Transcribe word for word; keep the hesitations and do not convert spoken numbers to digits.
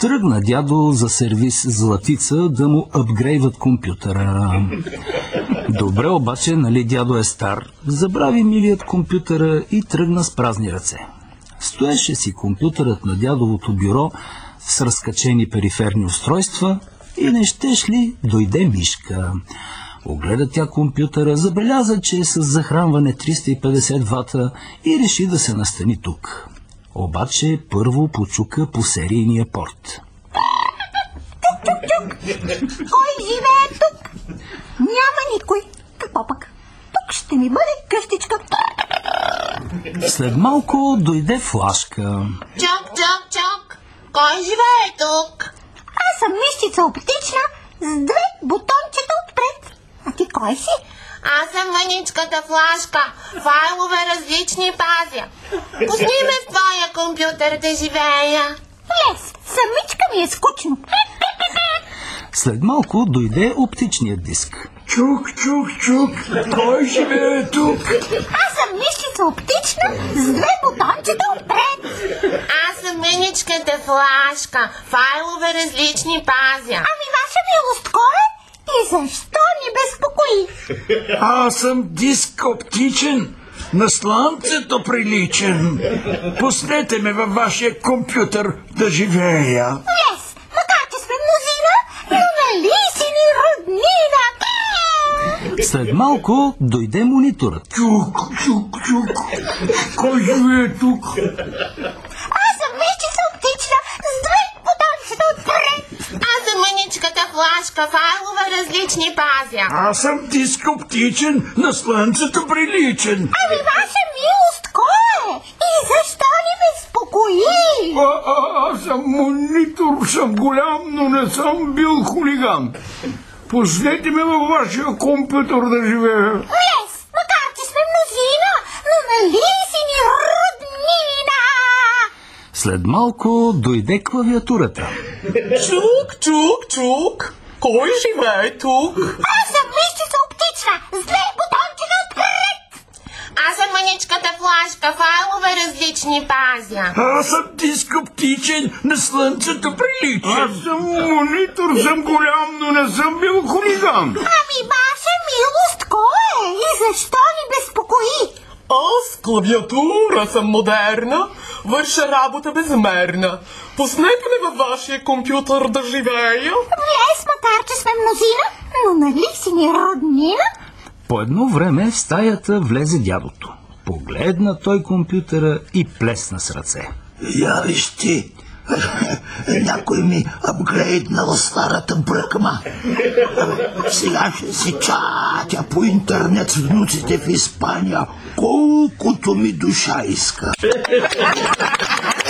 Тръгна дядо за сервис Златица да му апгрейват компютъра. Добре, обаче, нали дядо е стар, забрави милият компютъра и тръгна с празни ръце. Стоеше си компютърът на дядовото бюро с разкачени периферни устройства и не щеш ли дойде мишка. Огледа тя компютъра, забеляза, че е с захранване триста и петдесет вата и реши да се настани тук. Обаче първо почука по серийния порт. Чук-чук-чук! Кой живее тук? Няма никой. Какво пък? Тук ще ми бъде къщичка. След малко дойде флашка. Чук-чук-чук! Кой живее тук? Аз съм мишчица оптична с две бутончета отпред. А ти кой си? Аз съм мъничката флашка. Файлове различни пазя. Пусни ме в твоя компютър да живея. Лес, самичка ми е скучно. След малко дойде оптичният диск. Чук, чук, чук, кой живее тук? Аз съм мишчица оптична с две бутончета отпред. Аз съм мъничката флашка. Файлове различни пазя. Ами ваша милост, кой е? И защо ни безпокои? Аз съм диск оптичен, на слънцето приличен. Пуснете ме във вашия компютър да живея. Лес, макар че сме мнозина, но нали си ни роднина? След малко дойде мониторът. Чук, чук, чук, кой живее тук? Аз съм мишчица оптична с две бутончета отпред. Аз съм мъничката флашка. Файлове различни пазя. Аз съм диск оптичен, на слънцето приличен. Ами ваша милост, кой е? И защо ни безпокои? А, а, аз съм монитор, съм голям, но не съм бил хулиган. Пуснете ме във вашия компютър да живея. Лес, макар че сме мнозина, но нали си ни роднина? След малко дойде клавиатурата. Чук, чук, чук! Кой живее тук? Аз съм мишчица оптична с две бутончета отпред. Аз съм мъничката флашка. Файлове различни пазя. Аз съм диск оптичен, на слънцето приличен. Аз съм монитор, съм голям, но не съм бил хулиган. Ами ваша милост, кой е? И защо ни безпокои? Аз клавиатура съм модерна, върша работа безмерна. Пуснете ме във вашия компютър да живея. Лес, макар че сме мнозина, но нали си ни роднина? По едно време в стаята влезе дядото. Погледна той компютъра и плесна с ръце. Я виж ти, някой ми апгрейднал старата бръкма. Сега ще си чатя по интернет с внуците в Испания, колкото ми душа иска.